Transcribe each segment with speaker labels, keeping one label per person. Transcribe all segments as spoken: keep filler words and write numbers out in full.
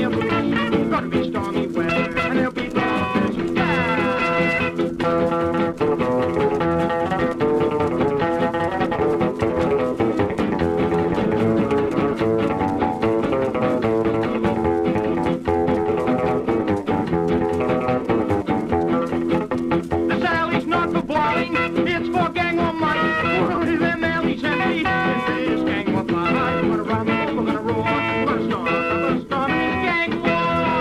Speaker 1: lay loose. Gonna be stormy weather, and there'll be dolphins. This alley's not for brawling, it's for gang or money. Them alleys empty, this gang will fly. We're gonna run, we're gonna roar, we're gonna storm, we're gonna storm this gang war.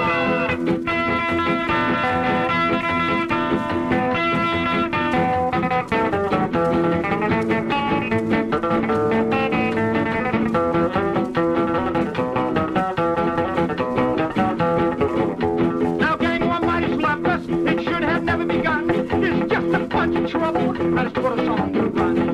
Speaker 1: Now gang war might have left us, it should have never begun. It's just a bunch of trouble, that's what a song will run.